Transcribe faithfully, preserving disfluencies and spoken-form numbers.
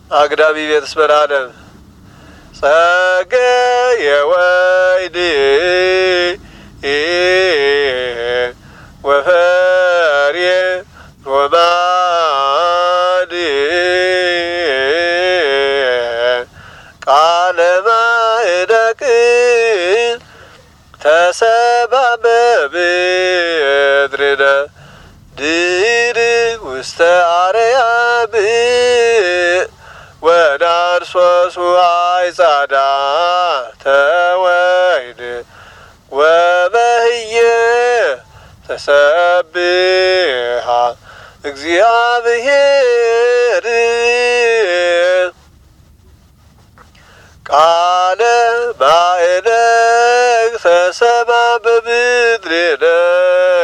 አግዳሚ ቤት ስበራለም ጸገየ ወይድ ወፈርየ ሮማን ቃለ ማዕደቅ ተሰባ በምድርነ ድር ውስተ አርያም ወናርሶሱ አይጻዳ ተወይን ወበህየ ተሰብሃ እግዚአብሔር ቃለ ማዕደቅ ተሰባ በምድርነ